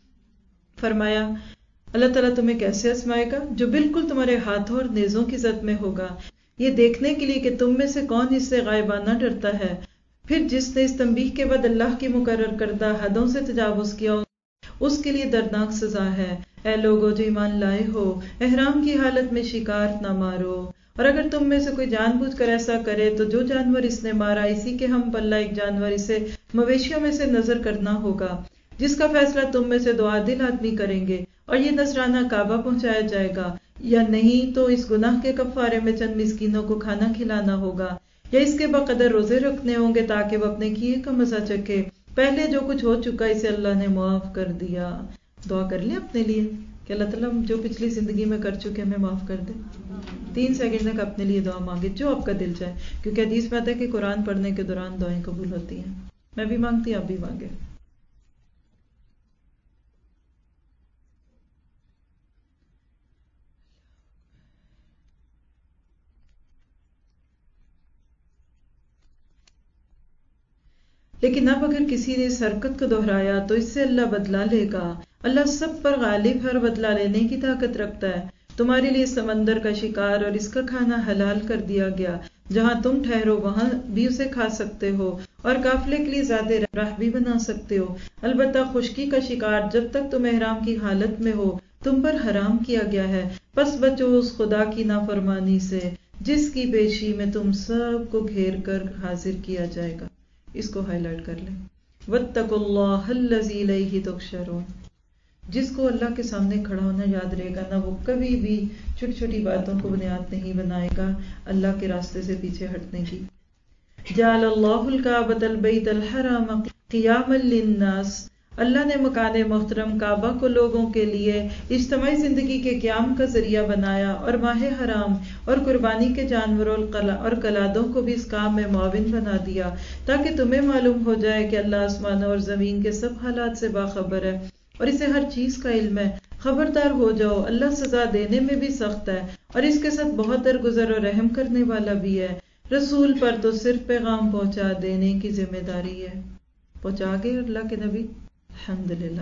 فرمایا اللہ تعالیٰ تمہیں کیسے آزمائے گا؟ جو بالکل تمہارے ہاتھوں اور نیزوں کی زد میں ہوگا، یہ دیکھنے کے لیے کہ تم میں سے کون اس سے غائبانہ ڈرتا ہے. پھر جس نے اس تنبیہ کے بعد اللہ کی مقرر کردہ حدوں سے تجاوز کیا اس کے لیے دردناک سزا ہے. اے لوگو جو ایمان لائے ہو، احرام کی حالت میں شکار نہ مارو، اور اگر تم میں سے کوئی جان بوجھ کر ایسا کرے تو جو جانور اس نے مارا اسی کے ہم پلہ ایک جانور اسے مویشیوں میں سے نظر کرنا ہوگا. جس کا فیصلہ تم میں سے دو عادل آدمی کریں گے، اور یہ نذرانہ کعبہ پہنچایا جائے گا، یا نہیں تو اس گناہ کے کفارے میں چند مسکینوں کو کھانا کھلانا ہوگا، یا اس کے بقدر روزے رکھنے ہوں گے تاکہ وہ اپنے کیے کا مزہ چکے۔ پہلے جو کچھ ہو چکا اسے اللہ نے معاف کر دیا۔ دعا کر لیں اپنے لیے کہ اللہ تعالیٰ جو پچھلی زندگی میں کر چکے ہمیں معاف کر دے۔ تین سیکنڈ تک اپنے لیے دعا مانگے جو آپ کا دل چاہے، کیونکہ حدیث میں آتا ہے کہ قرآن پڑھنے کے دوران دعائیں قبول ہوتی ہیں۔ میں بھی مانگتی ہوں، آپ بھی مانگے۔ لیکن اب اگر کسی نے اس حرکت کو دہرایا تو اس سے اللہ بدلہ لے گا۔ اللہ سب پر غالب ہے اور بدلہ لینے کی طاقت رکھتا ہے۔ تمہارے لیے سمندر کا شکار اور اس کا کھانا حلال کر دیا گیا، جہاں تم ٹھہرو وہاں بھی اسے کھا سکتے ہو، اور قافلے کے لیے زیادہ راہ بھی بنا سکتے ہو۔ البتہ خشکی کا شکار جب تک تم احرام کی حالت میں ہو تم پر حرام کیا گیا ہے، پس بچو اس خدا کی نافرمانی سے جس کی پیشی میں تم سب کو گھیر کر حاضر کیا جائے گا۔ اس کو ہائی لائٹ کر لیں۔ واتقوا اللہ الذی الیہ تحشرون۔ جس کو اللہ کے سامنے کھڑا ہونا یاد رہے گا نا، وہ کبھی بھی چھوٹی چھوٹی باتوں کو بنیاد نہیں بنائے گا اللہ کے راستے سے پیچھے ہٹنے کی۔ جعل اللہ الکعبۃ البیت الحرام قیاما للناس۔ اللہ نے مکان محترم کعبہ کو لوگوں کے لیے اجتماعی زندگی کے قیام کا ذریعہ بنایا، اور ماہ حرام اور قربانی کے جانوروں اور کلادوں کو بھی اس کام میں معاون بنا دیا، تاکہ تمہیں معلوم ہو جائے کہ اللہ آسمانوں اور زمین کے سب حالات سے باخبر ہے اور اسے ہر چیز کا علم ہے۔ خبردار ہو جاؤ، اللہ سزا دینے میں بھی سخت ہے اور اس کے ساتھ بہت درگزر اور رحم کرنے والا بھی ہے۔ رسول پر تو صرف پیغام پہنچا دینے کی ذمہ داری ہے۔ پہنچا گئے اللہ کے نبی؟ الحمدللہ۔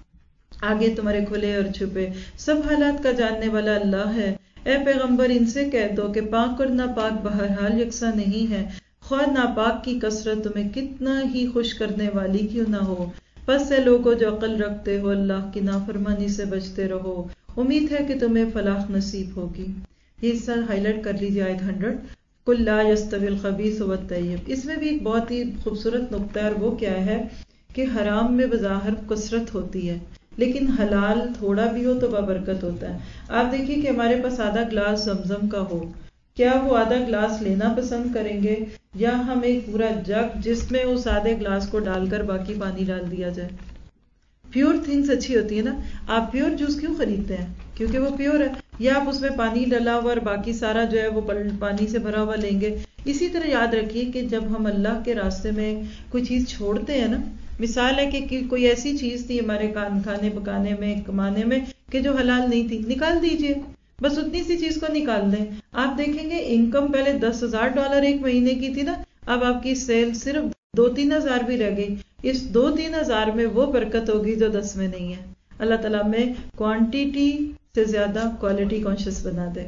آگے تمہارے کھلے اور چھپے سب حالات کا جاننے والا اللہ ہے۔ اے پیغمبر ان سے کہہ دو کہ پاک اور ناپاک بہرحال یکساں نہیں ہے، خواہ ناپاک کی کثرت تمہیں کتنا ہی خوش کرنے والی کیوں نہ ہو۔ پس سے لوگوں جو عقل رکھتے ہو اللہ کی نافرمانی سے بچتے رہو، امید ہے کہ تمہیں فلاح نصیب ہوگی۔ یہ حصہ ہائی لائٹ کر لیجیے، آیت ہنڈریڈ۔ قل لا یستوی الخبیث والطیب۔ اس میں بھی ایک بہت ہی خوبصورت نقطہ ہے، اور وہ کیا ہے کہ حرام میں بظاہر کثرت ہوتی ہے، لیکن حلال تھوڑا بھی ہو تو بابرکت ہوتا ہے۔ آپ دیکھیے کہ ہمارے پاس آدھا گلاس زمزم کا ہو، کیا وہ آدھا گلاس لینا پسند کریں گے، یا ہم ایک پورا جگ جس میں اس آدھے گلاس کو ڈال کر باقی پانی ڈال دیا جائے؟ پیور تھنگس اچھی ہوتی ہے نا۔ آپ پیور جوس کیوں خریدتے ہیں؟ کیونکہ وہ پیور ہے، یا آپ اس میں پانی ڈلا ہوا اور باقی سارا جو ہے وہ پانی سے بھرا ہوا لیں گے۔ اسی طرح یاد رکھیے کہ جب ہم اللہ کے راستے میں کوئی چیز چھوڑتے ہیں نا، مثال ہے کہ کوئی ایسی چیز تھی ہمارے کھانے پکانے میں کمانے میں کہ جو حلال نہیں تھی، نکال دیجئے، بس اتنی سی چیز کو نکال دیں۔ آپ دیکھیں گے انکم پہلے دس ہزار ڈالر ایک مہینے کی تھی نا، اب آپ کی سیل صرف دو تین ہزار بھی رہ گئی۔ اس دو تین ہزار میں وہ برکت ہوگی جو دس میں نہیں ہے۔ اللہ تعالیٰ میں کوانٹیٹی سے زیادہ کوالٹی کانشیس بنا دے۔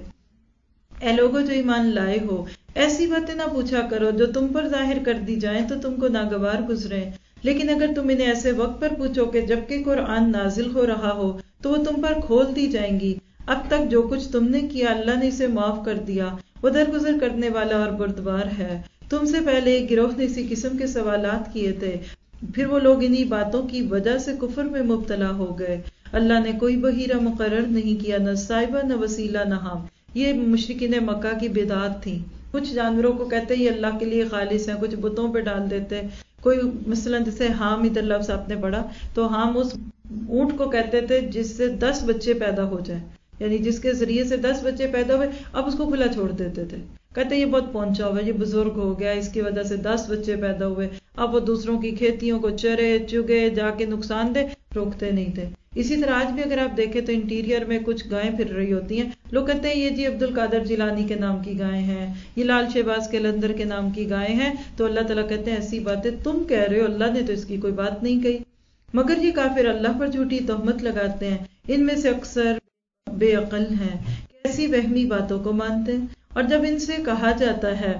اے لوگو جو ایمان لائے ہو، ایسی باتیں نہ پوچھا کرو جو تم پر ظاہر کر دی جائیں تو تم کو ناگوار گزرے، لیکن اگر تم انہیں ایسے وقت پر پوچھو کہ جبکہ قرآن نازل ہو رہا ہو تو وہ تم پر کھول دی جائیں گی۔ اب تک جو کچھ تم نے کیا اللہ نے اسے معاف کر دیا، وہ درگزر کرنے والا اور بردبار ہے۔ تم سے پہلے ایک گروہ نے اسی قسم کے سوالات کیے تھے، پھر وہ لوگ انہی باتوں کی وجہ سے کفر میں مبتلا ہو گئے۔ اللہ نے کوئی بحیرہ مقرر نہیں کیا، نہ صاحبہ نہ وسیلہ نہ ہم۔ یہ مشرکین مکہ کی بدعات تھی۔ کچھ جانوروں کو کہتے یہ اللہ کے لیے خالص ہیں، کچھ بتوں پہ ڈال دیتے۔ کوئی مثلا جیسے حام ادھر لفظ آپ نے پڑھا تو حام اس اونٹ کو کہتے تھے جس سے دس بچے پیدا ہو جائیں، یعنی جس کے ذریعے سے دس بچے پیدا ہوئے، اب اس کو کھلا چھوڑ دیتے تھے۔ کہتے یہ بہت پہنچا ہوا، یہ بزرگ ہو گیا، اس کی وجہ سے دس بچے پیدا ہوئے، اب وہ دوسروں کی کھیتیوں کو چرے چگے جا کے نقصان دے، روکتے نہیں تھے۔ اسی طرح آج بھی اگر آپ دیکھیں تو انٹیریئر میں کچھ گائیں پھر رہی ہوتی ہیں، لوگ کہتے ہیں یہ جی عبد القادر جیلانی کے نام کی گائیں ہیں، یہ لال شہباز کے لندر کے نام کی گائیں ہیں، تو اللہ تعالیٰ کہتے ہیں ایسی باتیں تم کہہ رہے ہو، اللہ نے تو اس کی کوئی بات نہیں کہی۔ مگر یہ کافر اللہ پر جھوٹی تہمت لگاتے ہیں، ان میں سے اکثر بے عقل ہیں، کیسی وہمی باتوں کو مانتے ہیں۔ اور جب ان سے کہا جاتا ہے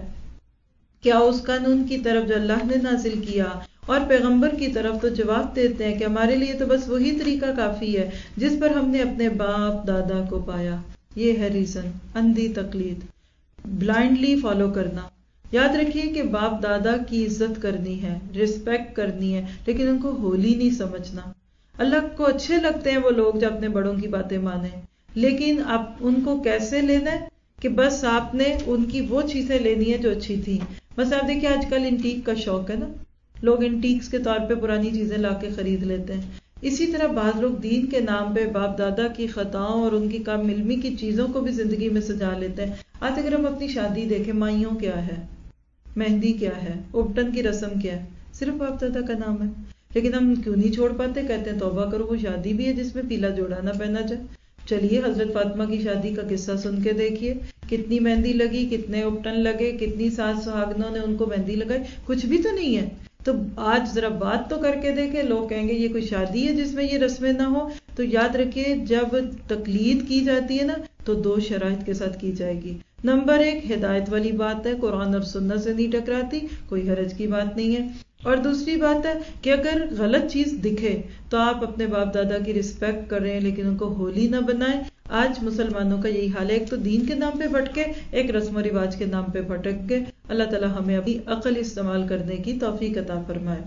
کیا اس قانون کی طرف جو اللہ نے نازل کیا اور پیغمبر کی طرف، تو جواب دیتے ہیں کہ ہمارے لیے تو بس وہی طریقہ کافی ہے جس پر ہم نے اپنے باپ دادا کو پایا۔ یہ ہے ریزن، اندھی تقلید، بلائنڈلی فالو کرنا۔ یاد رکھیے کہ باپ دادا کی عزت کرنی ہے، رسپیکٹ کرنی ہے، لیکن ان کو ہولی نہیں سمجھنا۔ اللہ کو اچھے لگتے ہیں وہ لوگ جو اپنے بڑوں کی باتیں مانیں، لیکن آپ ان کو کیسے لینا ہے کہ بس آپ نے ان کی وہ چیزیں لینی ہے جو اچھی تھی۔ بس آپ دیکھیں آج کل انٹیک کا شوق ہے نا، لوگ انٹیکس کے طور پہ پرانی چیزیں لا کے خرید لیتے ہیں۔ اسی طرح بعض لوگ دین کے نام پہ باپ دادا کی خطاؤں اور ان کی کم علمی کی چیزوں کو بھی زندگی میں سجا لیتے ہیں۔ آج اگر ہم اپنی شادی دیکھیں، مائیوں کیا ہے، مہندی کیا ہے، اپٹن کی رسم کیا ہے، صرف باپ دادا کا نام ہے، لیکن ہم کیوں نہیں چھوڑ پاتے؟ کہتے ہیں توبہ کرو، وہ شادی بھی ہے جس میں پیلا جوڑا نہ پہنا جائے۔ چلیے حضرت فاطمہ کی شادی کا قصہ سن کے دیکھیے، کتنی مہندی لگی، کتنے اپٹن لگے، کتنی ساس سہاگنوں نے ان کو مہندی لگائی، کچھ بھی تو نہیں ہے۔ تو آج ذرا بات تو کر کے دیکھیں، لوگ کہیں گے یہ کوئی شادی ہے جس میں یہ رسمیں نہ ہو۔ تو یاد رکھیے جب تقلید کی جاتی ہے نا تو دو شرائط کے ساتھ کی جائے گی۔ نمبر ایک، ہدایت والی بات ہے، قرآن اور سنت سے نہیں ٹکراتی، کوئی حرج کی بات نہیں ہے۔ اور دوسری بات ہے کہ اگر غلط چیز دکھے تو آپ اپنے باپ دادا کی رسپیکٹ کر رہے ہیں لیکن ان کو ہولی نہ بنائیں۔ آج مسلمانوں کا یہی حال ہے، ایک تو دین کے نام پہ بھٹکے، ایک رسم و رواج کے نام پہ بھٹک گئے۔ اللہ تعالی ہمیں اپنی عقل استعمال کرنے کی توفیق عطا فرمائے۔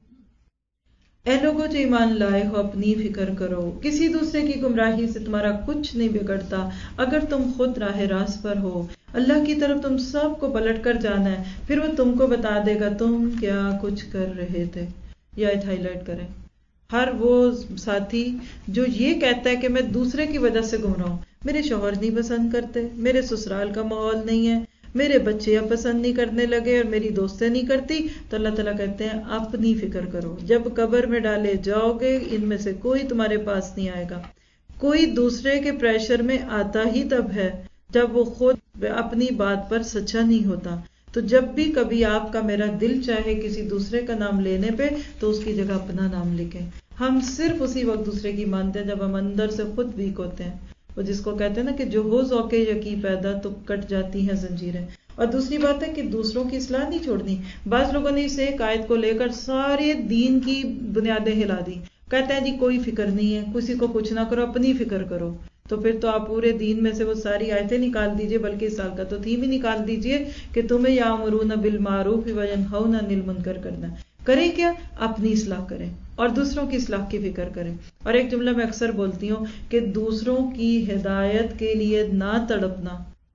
اے لوگو جو ایمان لائے ہو، اپنی فکر کرو، کسی دوسرے کی گمراہی سے تمہارا کچھ نہیں بگڑتا اگر تم خود راہ راست پر ہو۔ اللہ کی طرف تم سب کو پلٹ کر جانا ہے، پھر وہ تم کو بتا دے گا تم کیا کچھ کر رہے تھے۔ یہ آیت ہائی لائٹ کریں۔ ہر وہ ساتھی جو یہ کہتا ہے کہ میں دوسرے کی وجہ سے گمراہ ہوں، میرے شوہر نہیں پسند کرتے، میرے سسرال کا ماحول نہیں ہے، میرے بچے اب پسند نہیں کرنے لگے اور میری دوستیں نہیں کرتی، تو اللہ تعالیٰ کہتے ہیں اپنی فکر کرو، جب قبر میں ڈالے جاؤ گے ان میں سے کوئی تمہارے پاس نہیں آئے گا۔ کوئی دوسرے کے پریشر میں آتا ہی تب ہے جب وہ خود اپنی بات پر سچا نہیں ہوتا۔ تو جب بھی کبھی آپ کا میرا دل چاہے کسی دوسرے کا نام لینے پہ تو اس کی جگہ اپنا نام لکھیں۔ ہم صرف اسی وقت دوسرے کی مانتے ہیں جب ہم اندر سے خود ویک ہوتے ہیں، وہ جس کو کہتے ہیں نا کہ جو ہو ذوق یقی پیدا تو کٹ جاتی ہیں زنجیریں۔ اور دوسری بات ہے کہ دوسروں کی اصلاح نہیں چھوڑنی۔ بعض لوگوں نے اس ایک آیت کو لے کر سارے دین کی بنیادیں ہلا دی، کہتے ہیں جی کوئی فکر نہیں ہے، کسی کو کچھ نہ کرو، اپنی فکر کرو۔ تو پھر تو آپ پورے دین میں سے وہ ساری آیتیں نکال دیجئے، بلکہ اس سال کا تو تھیم ہی نکال دیجئے کہ تمہیں یامرون بالمعروف وینہون عن المنکر کرنا ہے۔ کریں کیا؟ اپنی اصلاح کریں اور دوسروں کی اصلاح کی فکر کریں۔ اور ایک جملہ میں اکثر بولتی ہوں کہ دوسروں کی ہدایت کے لیے نہ تڑپنا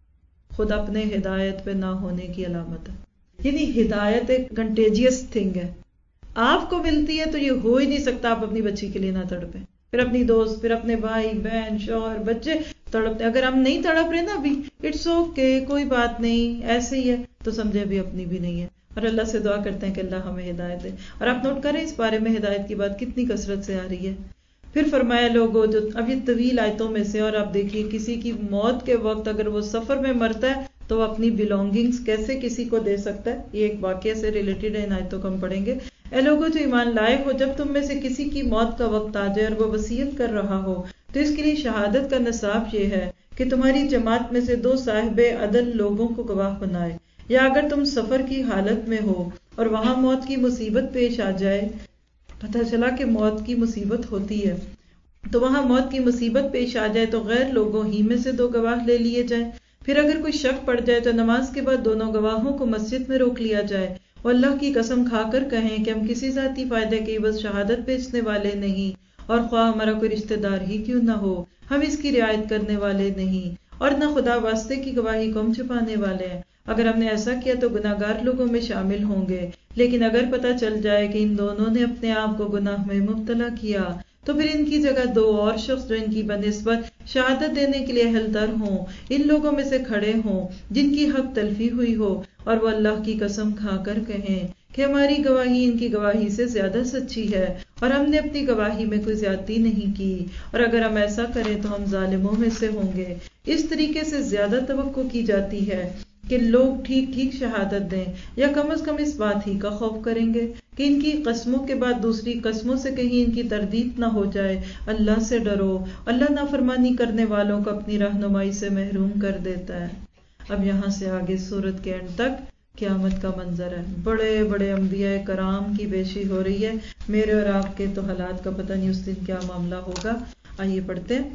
خود اپنے ہدایت پہ نہ ہونے کی علامت ہے۔ یعنی ہدایت ایک کنٹیجیس تھنگ ہے، آپ کو ملتی ہے تو یہ ہو ہی نہیں سکتا آپ اپنی بچی کے لیے نہ تڑپیں، پھر اپنی دوست، پھر اپنے بھائی بہن شوہر بچے تڑپتے۔ اگر ہم نہیں تڑپ رہے نا ابھی، اٹس اوکے، کوئی بات نہیں، ایسے ہی ہے، تو سمجھے ابھی اپنی بھی نہیں ہے۔ اور اللہ سے دعا کرتے ہیں کہ اللہ ہمیں ہدایت دے۔ اور آپ نوٹ کریں اس بارے میں ہدایت کی بات کتنی کثرت سے آ رہی ہے۔ پھر فرمایا لوگوں جو اب یہ طویل آیتوں میں سے، اور آپ دیکھیے کسی کی موت کے وقت اگر وہ سفر میں مرتا ہے تو وہ اپنی بلونگنگز کیسے کسی کو دے سکتا ہے، یہ ایک واقعہ سے ریلیٹڈ ہے، ان آیتوں کو ہم پڑھیں گے۔ اے لوگوں جو ایمان لائے ہو، جب تم میں سے کسی کی موت کا وقت آ جائے اور وہ وصیت کر رہا ہو تو اس کے لیے شہادت کا نصاب یہ ہے کہ تمہاری جماعت میں سے دو صاحب عدل لوگوں کو گواہ بنائے، یا اگر تم سفر کی حالت میں ہو اور وہاں موت کی مصیبت پیش آ جائے، پتہ چلا کہ موت کی مصیبت ہوتی ہے، تو وہاں موت کی مصیبت پیش آ جائے تو غیر لوگوں ہی میں سے دو گواہ لے لیے جائیں۔ پھر اگر کوئی شک پڑ جائے تو نماز کے بعد دونوں گواہوں کو مسجد میں روک لیا جائے، اور اللہ کی قسم کھا کر کہیں کہ ہم کسی ذاتی فائدے کے عوض شہادت بیچنے والے نہیں، اور خواہ ہمارا کوئی رشتہ دار ہی کیوں نہ ہو، ہم اس کی رعایت کرنے والے نہیں، اور نہ خدا واسطے کی گواہی کو ہم چھپانے والے ہیں۔ اگر ہم نے ایسا کیا تو گناہ گار لوگوں میں شامل ہوں گے، لیکن اگر پتہ چل جائے کہ ان دونوں نے اپنے آپ کو گناہ میں مبتلا کیا تو پھر ان کی جگہ دو اور شخص جو ان کی بنسبت شہادت دینے کے لیے اہلتر ہوں ان لوگوں میں سے کھڑے ہوں جن کی حق تلفی ہوئی ہو، اور وہ اللہ کی قسم کھا کر کہیں کہ ہماری گواہی ان کی گواہی سے زیادہ سچی ہے اور ہم نے اپنی گواہی میں کوئی زیادتی نہیں کی، اور اگر ہم ایسا کریں تو ہم ظالموں میں سے ہوں گے۔ اس طریقے سے زیادہ توقع کی جاتی ہے کہ لوگ ٹھیک ٹھیک شہادت دیں، یا کم از کم اس بات ہی کا خوف کریں گے کہ ان کی قسموں کے بعد دوسری قسموں سے کہیں ان کی تردید نہ ہو جائے۔ اللہ سے ڈرو، اللہ نافرمانی کرنے والوں کو اپنی رہنمائی سے محروم کر دیتا ہے۔ اب یہاں سے آگے سورت کے اینڈ تک قیامت کا منظر ہے، بڑے بڑے انبیاء کرام کی پیشی ہو رہی ہے۔ میرے اور آپ کے تو حالات کا پتہ نہیں اس دن کیا معاملہ ہوگا۔ آئیے پڑھتے ہیں۔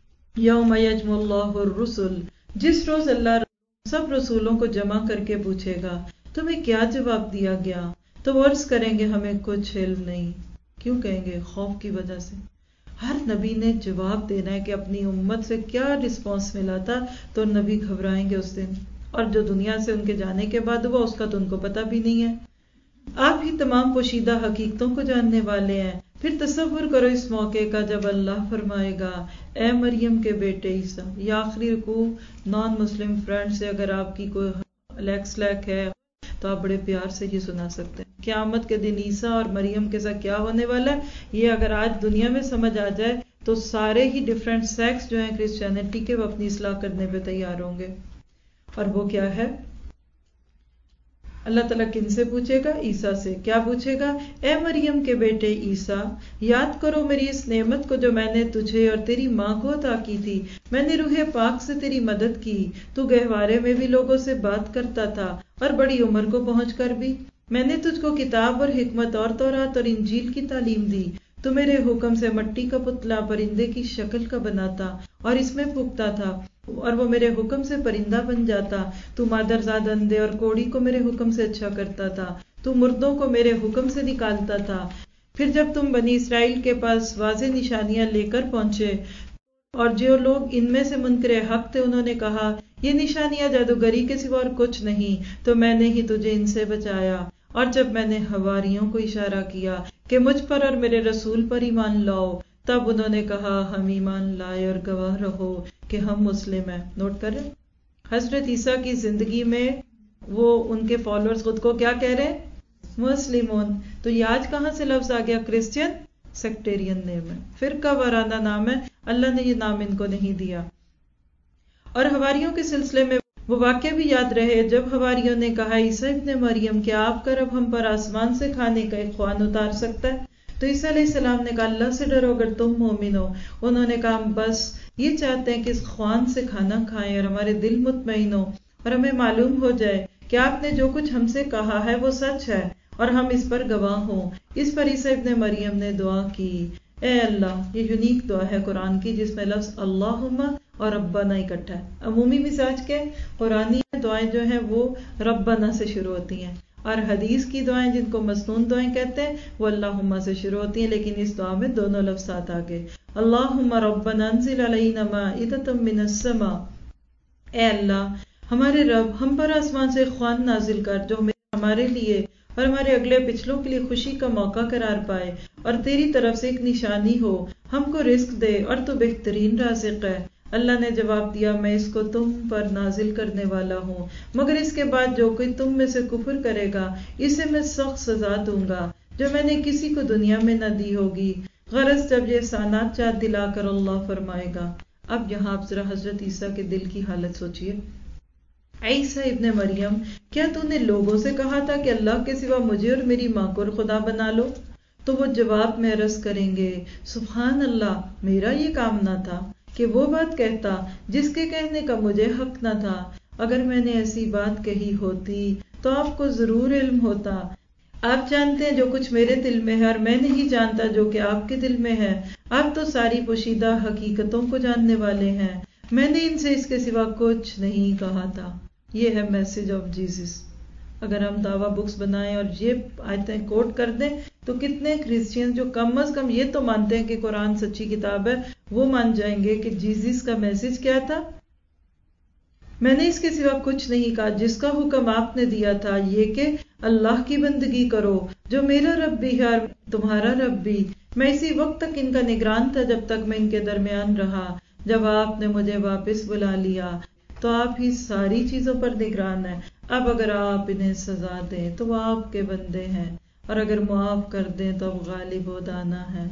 یوم یجمع اللہ الرسل، جس روز اللہ سب رسولوں کو جمع کر کے پوچھے گا تمہیں کیا جواب دیا گیا؟ تو وہ عرض کریں گے ہمیں کچھ علم نہیں. کیوں کہیں گے؟ خوف کی وجہ سے. ہر نبی نے جواب دینا ہے کہ اپنی امت سے کیا رسپانس ملا تھا، تو نبی گھبرائیں گے اس دن، اور جو دنیا سے ان کے جانے کے بعد ہوا اس کا تو ان کو پتہ بھی نہیں ہے. آپ ہی تمام پوشیدہ حقیقتوں کو جاننے والے ہیں. پھر تصور کرو اس موقع کا جب اللہ فرمائے گا اے مریم کے بیٹے عیسیٰ. یہ آخری رکوع نان مسلم فرینڈ سے اگر آپ کی کوئی لیکس لیک ہے تو آپ بڑے پیار سے یہ سنا سکتے ہیں. قیامت کے دن عیسیٰ اور مریم کے ساتھ کیا ہونے والا ہے، یہ اگر آج دنیا میں سمجھ آ جائے تو سارے ہی ڈیفرنٹ سیکس جو ہیں کرسچینٹی کے، وہ اپنی اصلاح کرنے پہ تیار ہوں گے. اور وہ کیا ہے؟ اللہ تعالیٰ کن سے پوچھے گا؟ عیسیٰ سے. کیا پوچھے گا؟ اے مریم کے بیٹے عیسیٰ، یاد کرو میری اس نعمت کو جو میں نے تجھے اور تیری ماں کو عطا کی تھی. میں نے روح پاک سے تیری مدد کی، تو گہوارے میں بھی لوگوں سے بات کرتا تھا اور بڑی عمر کو پہنچ کر بھی. میں نے تجھ کو کتاب اور حکمت اور تورات اور انجیل کی تعلیم دی. تو میرے حکم سے مٹی کا پتلا پرندے کی شکل کا بناتا اور اس میں پھونکتا تھا اور وہ میرے حکم سے پرندہ بن جاتا. تو مادرزاد اندھے اور کوڑی کو میرے حکم سے اچھا کرتا تھا. تو مردوں کو میرے حکم سے نکالتا تھا. پھر جب تم بنی اسرائیل کے پاس واضح نشانیاں لے کر پہنچے اور جو لوگ ان میں سے منکر حق تھے انہوں نے کہا یہ نشانیاں جادوگری کے سوا اور کچھ نہیں، تو میں نے ہی تجھے ان سے بچایا. اور جب میں نے حواریوں کو اشارہ کیا کہ مجھ پر اور میرے رسول پر ایمان لاؤ، تب انہوں نے کہا ہم ایمان لائے اور گواہ رہو کہ ہم مسلم ہیں. نوٹ کریں حضرت عیسیٰ کی زندگی میں وہ ان کے فالوورز خود کو کیا کہہ رہے ہیں؟ مسلمون. تو یہ آج کہاں سے لفظ آ گیا؟ کرسچین سیکٹیرین نیم ہے، فرقہ وارانہ نام ہے. اللہ نے یہ نام ان کو نہیں دیا. اور حواریوں کے سلسلے میں وہ واقعہ بھی یاد رہے جب حواریوں نے کہا عیسیٰ ابن مریم کیا آپ کا رب ہم پر آسمان سے کھانے کا ایک خوان اتار سکتا ہے؟ تو عیسیٰ علیہ السلام نے کہا اللہ سے ڈرو اگر تم مومن ہو. انہوں نے کہا ہم بس یہ چاہتے ہیں کہ اس خوان سے کھانا کھائیں اور ہمارے دل مطمئن ہو اور ہمیں معلوم ہو جائے کہ آپ نے جو کچھ ہم سے کہا ہے وہ سچ ہے اور ہم اس پر گواہ ہوں. اس پر عیسیٰ ابن مریم نے دعا کی اے اللہ. یہ یونیک دعا ہے قرآن کی جس میں لفظ اللہم اور ربنا اکٹھا ہے. عمومی مزاج کے قرآنی دعائیں جو ہیں وہ ربنا سے شروع ہوتی ہیں، اور حدیث کی دعائیں جن کو مسنون دعائیں کہتے ہیں وہ اللہم سے شروع ہوتی ہیں. لیکن اس دعا میں دونوں لفظات آگے اللہم ربنا انزل علینا مائدۃ من السماء. اے اللہ ہمارے رب ہم پر آسمان سے خوان نازل کر جو ہمارے لیے اور ہمارے اگلے پچھلوں کے لیے خوشی کا موقع قرار پائے اور تیری طرف سے ایک نشانی ہو، ہم کو رزق دے اور تو بہترین رازق ہے. اللہ نے جواب دیا میں اس کو تم پر نازل کرنے والا ہوں، مگر اس کے بعد جو کوئی تم میں سے کفر کرے گا اسے میں سخت سزا دوں گا جو میں نے کسی کو دنیا میں نہ دی ہوگی. غرض جب یہ احسانات یاد دلا کر اللہ فرمائے گا. اب یہاں آپ ذرا حضرت عیسیٰ کے دل کی حالت سوچئے. عیسیٰ ابن مریم کیا تو نے لوگوں سے کہا تھا کہ اللہ کے سوا مجھے اور میری ماں کو خدا بنا لو؟ تو وہ جواب میں عرض کریں گے سبحان اللہ، میرا یہ کام نہ تھا کہ وہ بات کہتا جس کے کہنے کا مجھے حق نہ تھا. اگر میں نے ایسی بات کہی ہوتی تو آپ کو ضرور علم ہوتا. آپ جانتے ہیں جو کچھ میرے دل میں ہے اور میں نہیں جانتا جو کہ آپ کے دل میں ہے. آپ تو ساری پوشیدہ حقیقتوں کو جاننے والے ہیں. میں نے ان سے اس کے سوا کچھ نہیں کہا تھا. یہ ہے میسج آف جیزس. اگر ہم دعویٰ بکس بنائیں اور یہ آیتیں کوٹ کر دیں تو کتنے کرسچین جو کم از کم یہ تو مانتے ہیں کہ قرآن سچی کتاب ہے وہ مان جائیں گے کہ جیزس کا میسج کیا تھا؟ میں نے اس کے سوا کچھ نہیں کہا. جس کا حکم آپ نے دیا تھا یہ کہ اللہ کی بندگی کرو جو میرا رب بھی ہے اور تمہارا رب بھی. میں اسی وقت تک ان کا نگران تھا جب تک میں ان کے درمیان رہا. جب آپ نے مجھے واپس بلا لیا تو آپ ہی ساری چیزوں پر نگران ہیں. اب اگر آپ انہیں سزا دیں تو وہ آپ کے بندے ہیں اور اگر معاف کر دیں تو اب غالب و دانا ہے.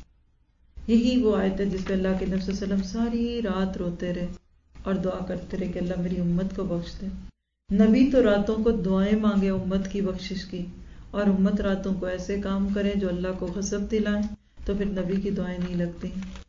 یہی وہ آیت ہے جس پہ اللہ کے نبی صلی اللہ علیہ وسلم ساری رات روتے رہے اور دعا کرتے رہے کہ اللہ میری امت کو بخش دے. نبی تو راتوں کو دعائیں مانگے امت کی بخشش کی، اور امت راتوں کو ایسے کام کرے جو اللہ کو غضب دلائیں تو پھر نبی کی دعائیں نہیں لگتی.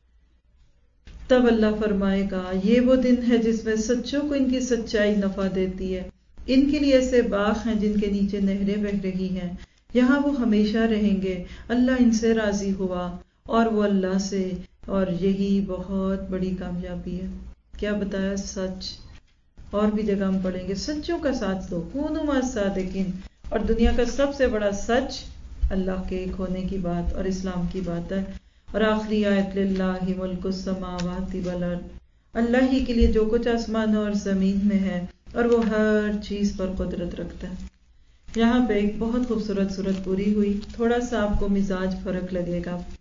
تب اللہ فرمائے گا یہ وہ دن ہے جس میں سچوں کو ان کی سچائی نفع دیتی ہے. ان کے لیے ایسے باغ ہیں جن کے نیچے نہریں بہہ رہی ہیں، یہاں وہ ہمیشہ رہیں گے. اللہ ان سے راضی ہوا اور وہ اللہ سے، اور یہی بہت بڑی کامیابی ہے. کیا بتایا؟ سچ. اور بھی جگہ ہم پڑھیں گے سچوں کا ساتھ دو، کونوا مع الصادقین. اور دنیا کا سب سے بڑا سچ اللہ کے ایک ہونے کی بات اور اسلام کی بات ہے. اور آخری آیت للہ ملک السماوات والارض، اللہ ہی کے لیے جو کچھ آسمانوں اور زمین میں ہے اور وہ ہر چیز پر قدرت رکھتا ہے. یہاں پہ ایک بہت خوبصورت صورت پوری ہوئی. تھوڑا سا آپ کو مزاج فرق لگے گا.